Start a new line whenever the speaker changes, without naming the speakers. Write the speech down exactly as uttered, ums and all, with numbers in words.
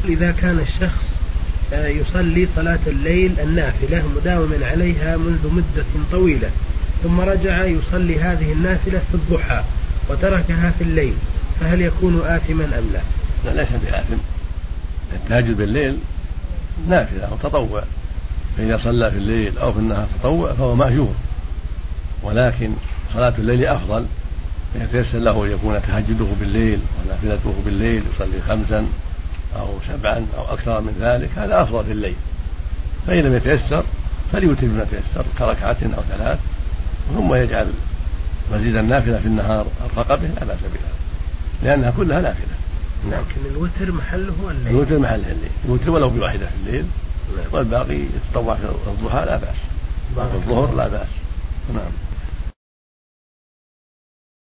إذا كان الشخص يصلي صلاة الليل النافلة مداوما عليها منذ مدة طويلة، ثم رجع يصلي هذه النافلة في الضحى وتركها في الليل، فهل يكون آثما أم لا؟
لا، ليس بآثم. التهجد بالليل نافلة أو تطوع، فإذا صلى في الليل أو في النهار تطوع فهو مأجور، ولكن صلاة الليل أفضل، فيتيسر له يكون تهجده بالليل ونافلته بالليل، يصلي خمسا أو سبعا أو أكثر من ذلك، هذا أفضل في الليل. فإن لم يتيسر فليوتر بما تيسر كركعة أو ثلاث، ثم يجعل مزيد النافلة في النهار أرفق به، لا بأس بها، لأنها كلها نافلة.
لكن الوتر محله الليل.
الوتر محله الليل، الوتر ولو بواحدة في الليل، والباقي يتطوع في الضحى لا بأس، في الظهر لا بأس. نعم.